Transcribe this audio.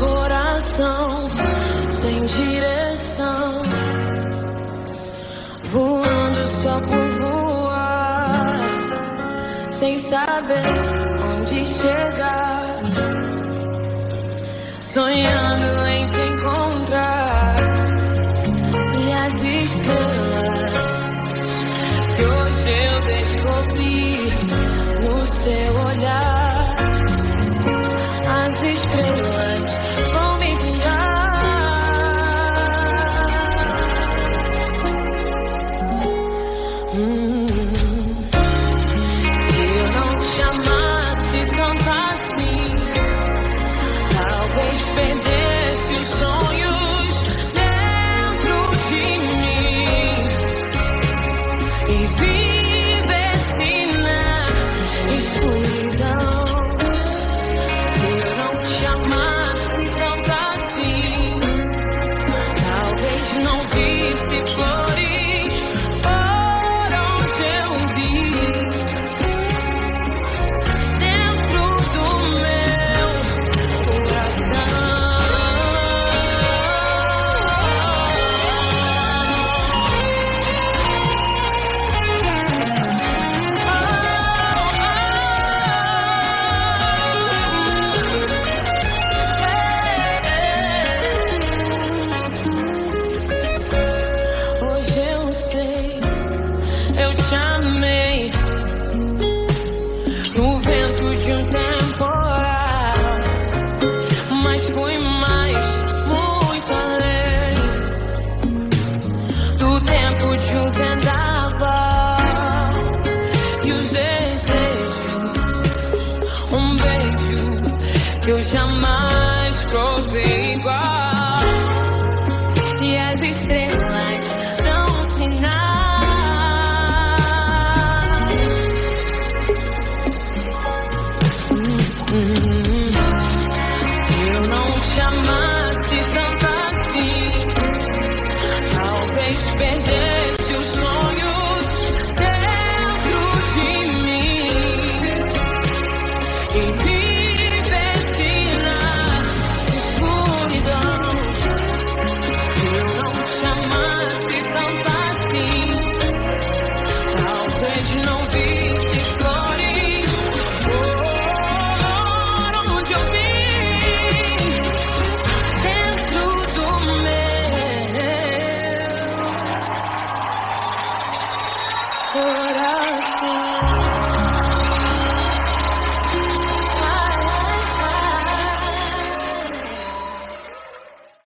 coração sem direção, voando só por voar, sem saber onde chegar, sonhando em te encontrar. E as estrelas que hoje eu descobri no seu olhar, as estrelas vão me Se eu não te amasse tanto assim, talvez perdesse os sonhos dentro de mim e vivesse na escuridão. Se eu não te amasse tanto assim, talvez não visse flores por onde eu vi, dentro do meu coração. Hoje eu sei, eu te amei no vento de um temporal, mas fui mais, muito além do tempo de um vendaval e os desejos, um beijo que eu jamais provei igual. E as estrelas dão sinal. Se eu não te amasse tanto assim, talvez perdesse os sonhos dentro de mim e